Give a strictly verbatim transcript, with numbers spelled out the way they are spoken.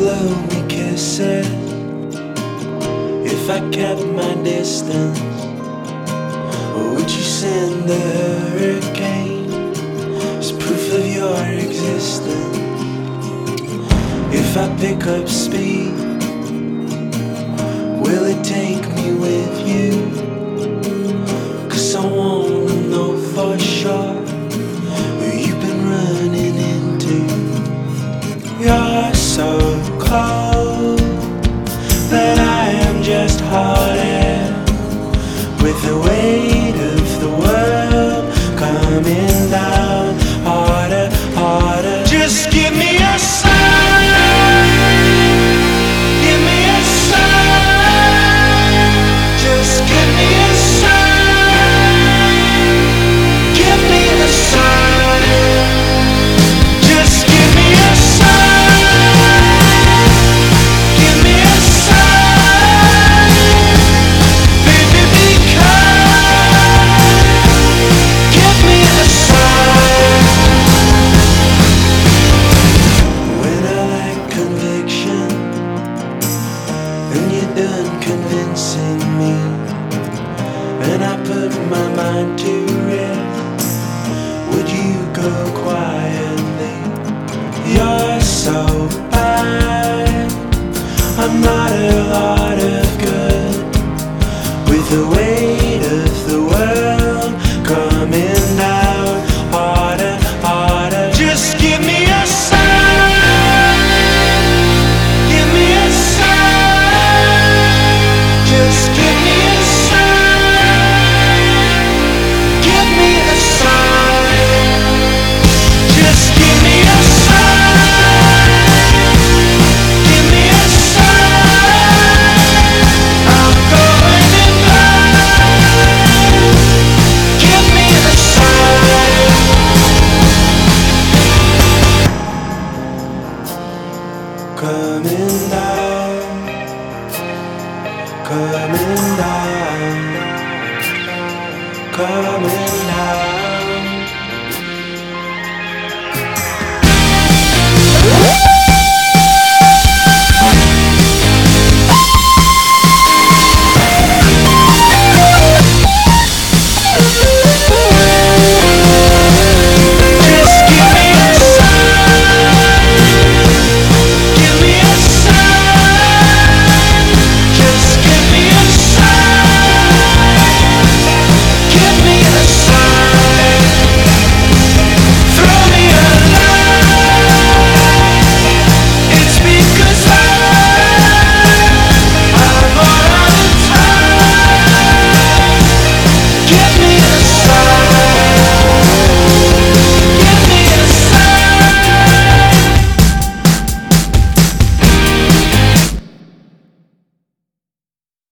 blow me kisses if I kept my distance? Or would you send the hurricane as proof of your existence? If I pick up speed, will it take me with you? 'Cause I wanna know for sure who you've been running into. You're so close that I am just haunted with the weight of the world coming down harder, harder. Just give me a sign, give me a sign, just give me a sign, give me a sign, just give me a sign, give me a sign, baby, be kind, give me a sign. When I lack conviction and you're done convincing me, and I put my mind to rest, would you go quietly? You're so bad, I'm not a lot of good, with the weight of the world coming down harder, harder. Just give me a sign, give me a sign, just give me a sign, give me a sign, just give me a sign, give me a sign. I'm going in blind, give me a sign. Coming down, coming down, coming